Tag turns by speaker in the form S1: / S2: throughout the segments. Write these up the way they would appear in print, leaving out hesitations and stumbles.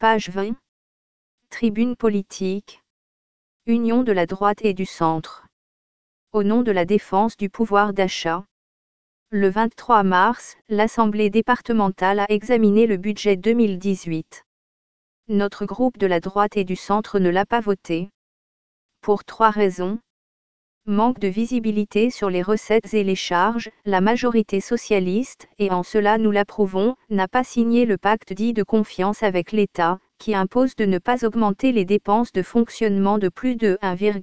S1: Page 20. Tribune politique. Union de la droite et du centre. Au nom de la défense du pouvoir d'achat. Le 23 mars, l'Assemblée départementale a examiné le budget 2018. Notre groupe de la droite et du centre ne l'a pas voté. Pour 3 raisons. Manque de visibilité sur les recettes et les charges, la majorité socialiste, et en cela nous l'approuvons, n'a pas signé le pacte dit de confiance avec l'État, qui impose de ne pas augmenter les dépenses de fonctionnement de plus de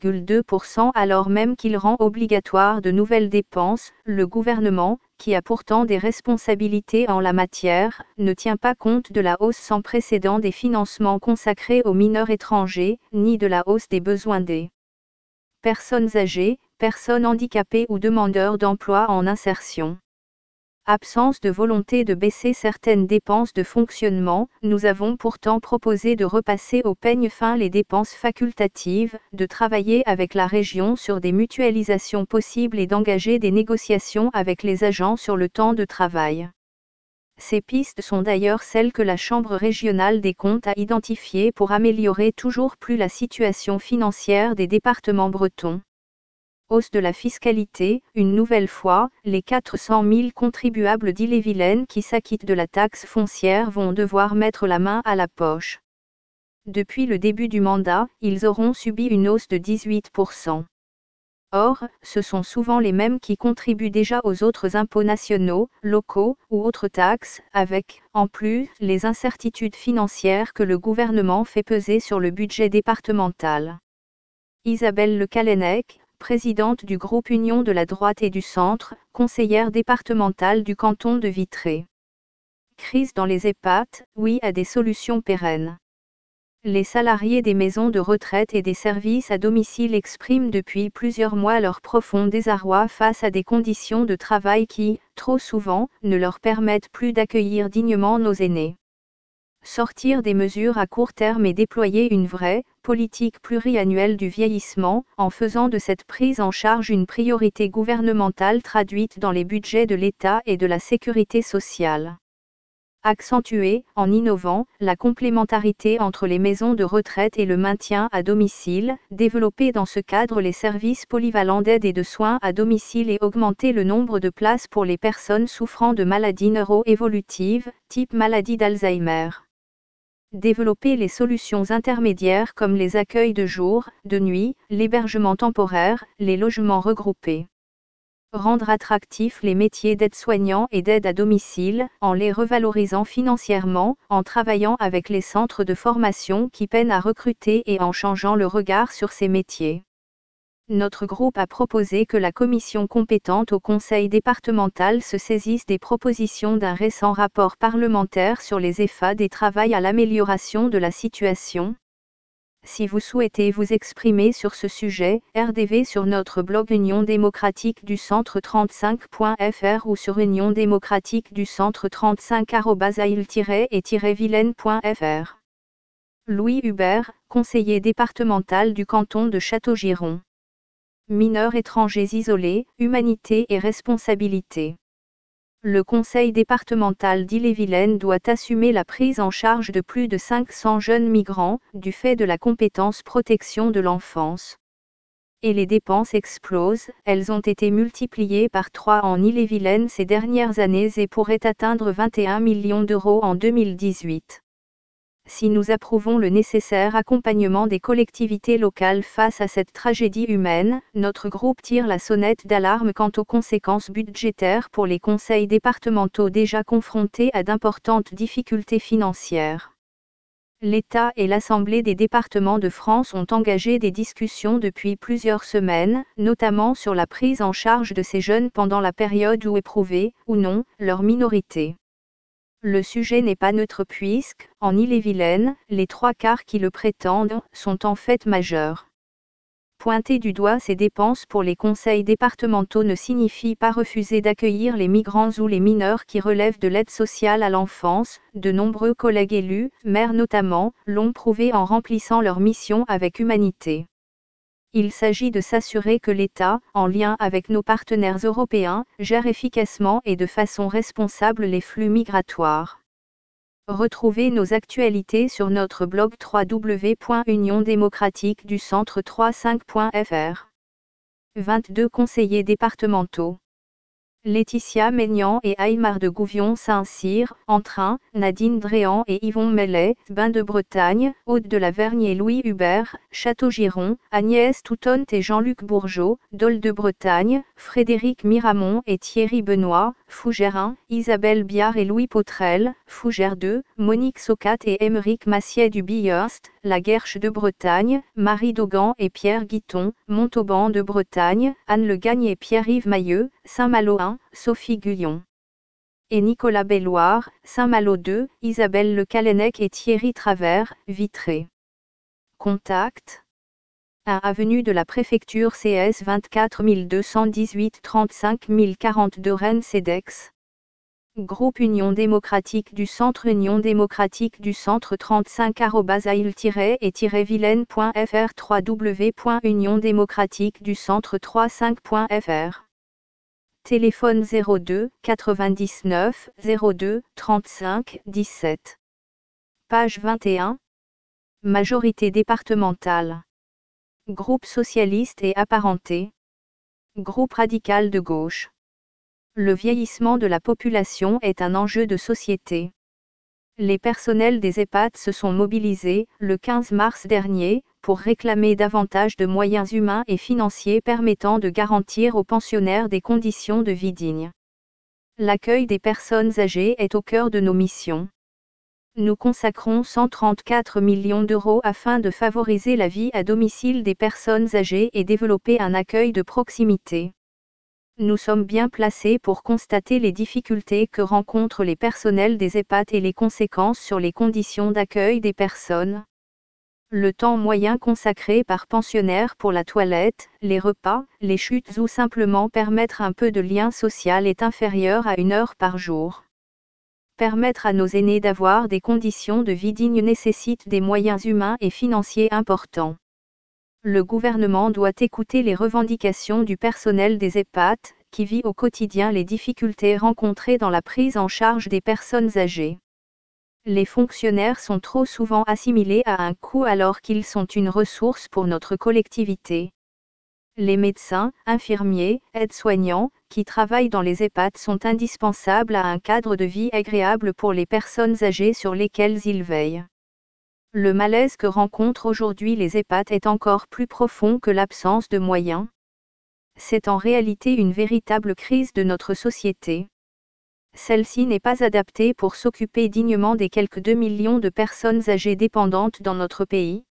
S1: 1,2% alors même qu'il rend obligatoire de nouvelles dépenses. Le gouvernement, qui a pourtant des responsabilités en la matière, ne tient pas compte de la hausse sans précédent des financements consacrés aux mineurs étrangers, ni de la hausse des besoins des personnes âgées, personnes handicapées ou demandeurs d'emploi en insertion. Absence de volonté de baisser certaines dépenses de fonctionnement, nous avons pourtant proposé de repasser au peigne fin les dépenses facultatives, de travailler avec la région sur des mutualisations possibles et d'engager des négociations avec les agents sur le temps de travail. Ces pistes sont d'ailleurs celles que la Chambre régionale des comptes a identifiées pour améliorer toujours plus la situation financière des départements bretons. Hausse de la fiscalité, une nouvelle fois, les 400 000 contribuables d'Ille-et-Vilaine qui s'acquittent de la taxe foncière vont devoir mettre la main à la poche. Depuis le début du mandat, ils auront subi une hausse de 18%. Or, ce sont souvent les mêmes qui contribuent déjà aux autres impôts nationaux, locaux ou autres taxes, avec, en plus, les incertitudes financières que le gouvernement fait peser sur le budget départemental. Isabelle Le Callennec, présidente du groupe Union de la droite et du centre, conseillère départementale du canton de Vitré. Crise dans les EHPAD, oui à des solutions pérennes. Les salariés des maisons de retraite et des services à domicile expriment depuis plusieurs mois leur profond désarroi face à des conditions de travail qui, trop souvent, ne leur permettent plus d'accueillir dignement nos aînés. Sortir des mesures à court terme et déployer une vraie politique pluriannuelle du vieillissement, en faisant de cette prise en charge une priorité gouvernementale traduite dans les budgets de l'État et de la sécurité sociale. Accentuer, en innovant, la complémentarité entre les maisons de retraite et le maintien à domicile, développer dans ce cadre les services polyvalents d'aide et de soins à domicile et augmenter le nombre de places pour les personnes souffrant de maladies neuro-évolutives, type maladie d'Alzheimer. Développer les solutions intermédiaires comme les accueils de jour, de nuit, l'hébergement temporaire, les logements regroupés. Rendre attractifs les métiers d'aide-soignant et d'aide à domicile, en les revalorisant financièrement, en travaillant avec les centres de formation qui peinent à recruter et en changeant le regard sur ces métiers. Notre groupe a proposé que la commission compétente au conseil départemental se saisisse des propositions d'un récent rapport parlementaire sur les EHPAD et travaille à l'amélioration de la situation. Si vous souhaitez vous exprimer sur ce sujet, RDV sur notre blog Union démocratique du centre 35.fr ou sur Union démocratique du centre 35@ail-et-vilaine.fr. Louis Hubert, conseiller départemental du canton de Châteaugiron. Mineurs étrangers isolés, humanité et responsabilité. Le conseil départemental d'Ille-et-Vilaine doit assumer la prise en charge de plus de 500 jeunes migrants, du fait de la compétence protection de l'enfance. Et les dépenses explosent, elles ont été multipliées par 3 en Ille-et-Vilaine ces dernières années et pourraient atteindre 21 millions d'euros en 2018. Si nous approuvons le nécessaire accompagnement des collectivités locales face à cette tragédie humaine, notre groupe tire la sonnette d'alarme quant aux conséquences budgétaires pour les conseils départementaux déjà confrontés à d'importantes difficultés financières. L'État et l'Assemblée des départements de France ont engagé des discussions depuis plusieurs semaines, notamment sur la prise en charge de ces jeunes pendant la période où éprouver, ou non, leur minorité. Le sujet n'est pas neutre puisque, en Ille-et-Vilaine, les 3/4 qui le prétendent, sont en fait majeurs. Pointer du doigt ces dépenses pour les conseils départementaux ne signifie pas refuser d'accueillir les migrants ou les mineurs qui relèvent de l'aide sociale à l'enfance. De nombreux collègues élus, maires notamment, l'ont prouvé en remplissant leur mission avec humanité. Il s'agit de s'assurer que l'État, en lien avec nos partenaires européens, gère efficacement et de façon responsable les flux migratoires. Retrouvez nos actualités sur notre blog www.uniondémocratiqueducentre35.fr. 22 conseillers départementaux. Laetitia Maignan et Aymar de Gouvion-Saint-Cyr, Entrain, Nadine Dréan et Yvon Mellet, Bain de Bretagne, Aude de la Vergne et Louis Hubert, Château-Giron, Agnès Toutonte et Jean-Luc Bourgeot, Dole de Bretagne, Frédéric Miramont et Thierry Benoît, Fougères 1, Isabelle Biard et Louis Potrel, Fougères 2, Monique Socat et Émeric Massier du Bihurst, La Guerche de Bretagne, Marie Dogan et Pierre Guiton, Montauban de Bretagne, Anne Le Gagne et Pierre-Yves Mailleux, Saint-Malo 1, Sophie Guyon. Et Nicolas Belloir, Saint-Malo 2, Isabelle Le Callennec et Thierry Travers, Vitré. Contact 1 avenue de la Préfecture CS 24 218 35 042 Rennes CEDEX. Groupe Union démocratique du Centre Union démocratique du Centre 35@ail-et-vilaine.fr www.uniondémocratiqueducentre35.fr. Téléphone 02 99 02 35 17. Page 21. Majorité départementale. Groupe socialiste et apparenté. Groupe radical de gauche. Le vieillissement de la population est un enjeu de société. Les personnels des EHPAD se sont mobilisés, le 15 mars dernier, pour réclamer davantage de moyens humains et financiers permettant de garantir aux pensionnaires des conditions de vie dignes. L'accueil des personnes âgées est au cœur de nos missions. Nous consacrons 134 millions d'euros afin de favoriser la vie à domicile des personnes âgées et développer un accueil de proximité. Nous sommes bien placés pour constater les difficultés que rencontrent les personnels des EHPAD et les conséquences sur les conditions d'accueil des personnes. Le temps moyen consacré par pensionnaire pour la toilette, les repas, les chutes ou simplement permettre un peu de lien social est inférieur à 1 heure par jour. Permettre à nos aînés d'avoir des conditions de vie dignes nécessite des moyens humains et financiers importants. Le gouvernement doit écouter les revendications du personnel des EHPAD, qui vit au quotidien les difficultés rencontrées dans la prise en charge des personnes âgées. Les fonctionnaires sont trop souvent assimilés à un coût alors qu'ils sont une ressource pour notre collectivité. Les médecins, infirmiers, aides-soignants, qui travaillent dans les EHPAD sont indispensables à un cadre de vie agréable pour les personnes âgées sur lesquelles ils veillent. Le malaise que rencontrent aujourd'hui les EHPAD est encore plus profond que l'absence de moyens. C'est en réalité une véritable crise de notre société. Celle-ci n'est pas adaptée pour s'occuper dignement des quelques 2 millions de personnes âgées dépendantes dans notre pays.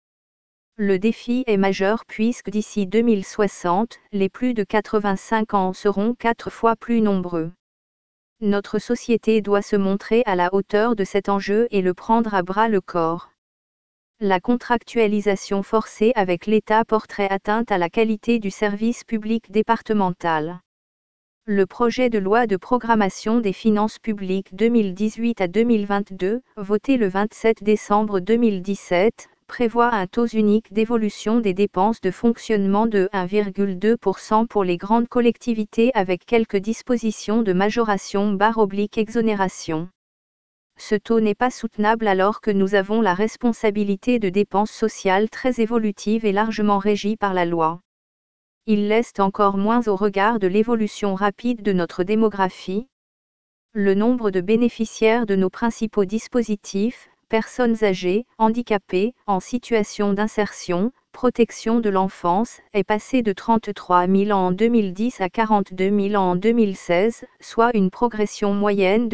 S1: Le défi est majeur puisque d'ici 2060, les plus de 85 ans seront 4 fois plus nombreux. Notre société doit se montrer à la hauteur de cet enjeu et le prendre à bras le corps. La contractualisation forcée avec l'État porterait atteinte à la qualité du service public départemental. Le projet de loi de programmation des finances publiques 2018 à 2022, voté le 27 décembre 2017, prévoit un taux unique d'évolution des dépenses de fonctionnement de 1,2% pour les grandes collectivités avec quelques dispositions de majoration/exonération. Ce taux n'est pas soutenable alors que nous avons la responsabilité de dépenses sociales très évolutives et largement régies par la loi. Il l'est encore moins au regard de l'évolution rapide de notre démographie. Le nombre de bénéficiaires de nos principaux dispositifs, personnes âgées, handicapées, en situation d'insertion, protection de l'enfance, est passé de 33 000 en 2010 à 42 000 en 2016, soit une progression moyenne de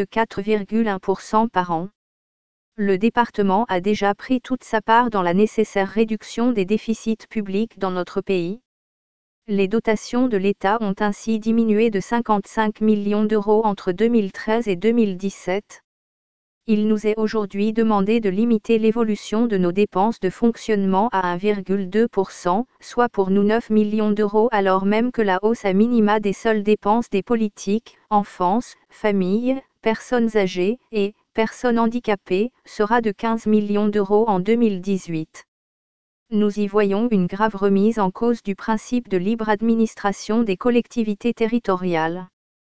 S1: 4,1% par an. Le département a déjà pris toute sa part dans la nécessaire réduction des déficits publics dans notre pays. Les dotations de l'État ont ainsi diminué de 55 millions d'euros entre 2013 et 2017. Il nous est aujourd'hui demandé de limiter l'évolution de nos dépenses de fonctionnement à 1,2%, soit pour nous 9 millions d'euros alors même que la hausse à minima des seules dépenses des politiques, enfance, famille, personnes âgées et personnes handicapées, sera de 15 millions d'euros en 2018. Nous y voyons une grave remise en cause du principe de libre administration des collectivités territoriales.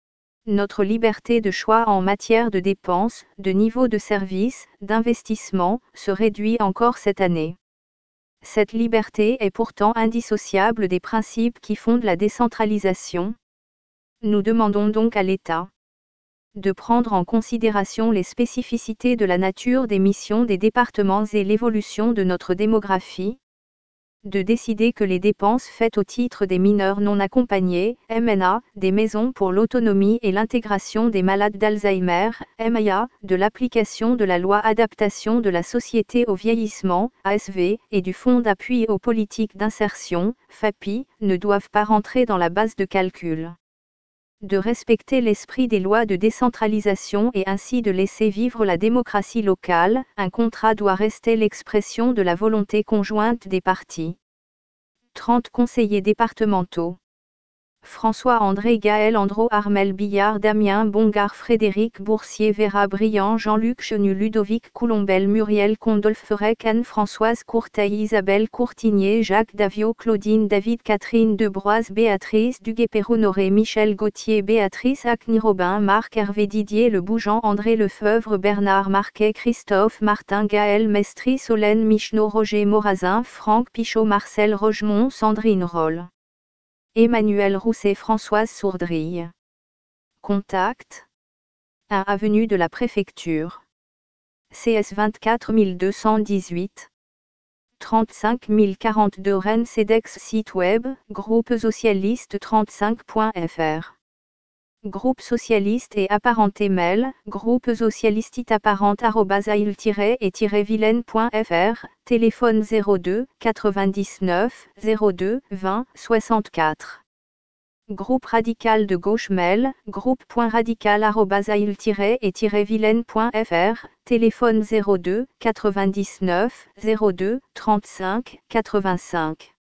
S1: Notre liberté de choix en matière de dépenses, de niveau de service, d'investissement, se réduit encore cette année. Cette liberté est pourtant indissociable des principes qui fondent la décentralisation. Nous demandons donc à l'État de prendre en considération les spécificités de la nature des missions des départements et l'évolution de notre démographie, de décider que les dépenses faites au titre des mineurs non accompagnés, MNA, des maisons pour l'autonomie et l'intégration des malades d'Alzheimer, MIA, de l'application de la loi Adaptation de la société au vieillissement, ASV, et du Fonds d'appui aux politiques d'insertion, FAPI, ne doivent pas rentrer dans la base de calcul. De respecter l'esprit des lois de décentralisation et ainsi de laisser vivre la démocratie locale, un contrat doit rester l'expression de la volonté conjointe des parties. 30 conseillers départementaux. François-André Gaël Andro Armel Billard Damien Bongard Frédéric Boursier Vera Briand Jean-Luc Chenu Ludovic Coulombel Muriel Condolphe Ferec Anne-Françoise Courteil Isabelle Courtigné Jacques Davio Claudine David Catherine Debroise Béatrice Duguay-Perrault Honoré Michel Gauthier Béatrice Acny Robin Marc Hervé Didier Le Bougeant André Lefeuvre Bernard Marquet Christophe Martin Gaël Mestri Solène Michneau Roger Morazin Franck Pichot Marcel Rogemont Sandrine Roll Emmanuel Rousset Françoise Sourdrille. Contact 1 avenue de la Préfecture. CS 24 218. 35 042 Rennes CEDEX Site web, Groupe socialiste 35.fr. Groupe socialiste et apparenté mail, groupe socialiste-apparente@ail-et-vilaine.fr, téléphone 02 99 02 20 64. Groupe radical de gauche mail, groupe.radical@ail-et-vilaine.fr, téléphone 02 99 02 35 85.